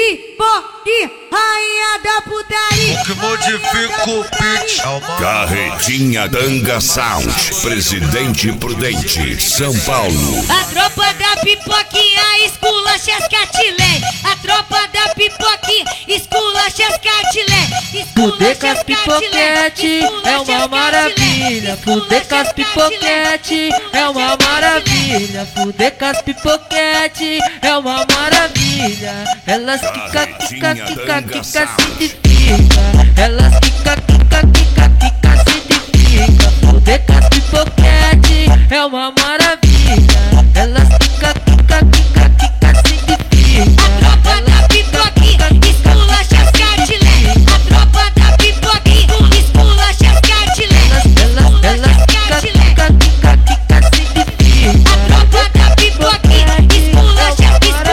Pipoque, rainha da putaria. O que modifica o beat é uma Carretinha Tanga Sound, Presidente Prudente, São Paulo. A tropa da pipoquinha esculacha as catilé. A tropa da pipoquinha esculacha as catilé. Fuder com as pipoquete é uma maravilha. Fuder com as pipoquete é uma maravilha. Fuder com as pipoquete é uma maravilha. Elas quica, quica, quica, quica, se edifica. Elas quica, quica, quica, quica, se edifica. Fuder com as pipoquete é uma maravilha. Elas quica, quica, quica, quica, se edifica. A tropa da pipoquinha esculacha as catilé. A tropa da pipoquinha esculacha as catilé. Elas quica, quica, quica, quica, se edifica. A tropa da pipoquinha esculacha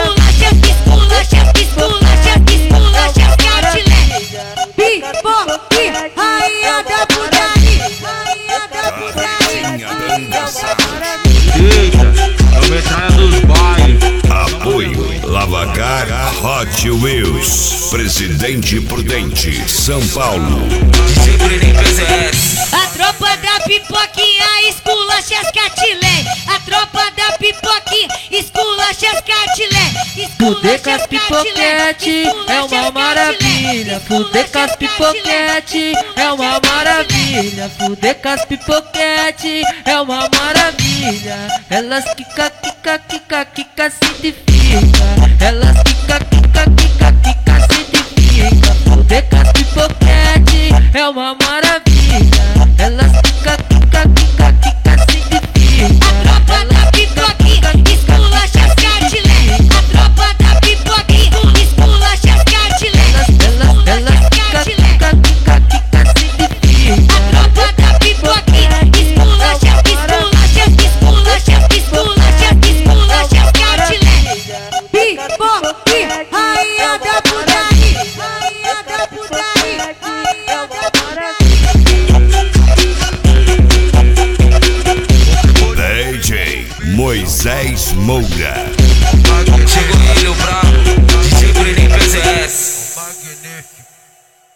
as catilé. Pipoque, rainha da putaria. Rainha da putaria. Carretinha Tanga Sound. Eita, a metralha dos bailes. Apoio Lavacar Hot Wheels, Presidente Prudente, São Paulo. Sempre nem PZS. A tropa da pipoquinha esculacha as catilé. A tropa da pipoquinha esculacha as catilé. Fuder com as pipoquete é uma maravilha. Fuder com as pipoquete é uma maravilha. Fuder com as pipoquete é uma maravilha. Elas quica, quica, quica, quica, se edifica. Elas quica, quica, quica, quica, se edifica. Fuder com as pipoquete é uma maravilha. Elas quica, quica, quica, quica, se edifica. A tropa da pipoquinha esculacha as catilé. A tropa da pipoquinha esculacha as catilé. Elas quica, quica, quica, quica, se edifica. A tropa da pipoquinha esculacha as catilé. Pipoque, rainha da putaria. Rainha da putaria. Rainha da putaria. DJ Moisés Moura. Chegou ele, o brabo. Sempre nem PZS.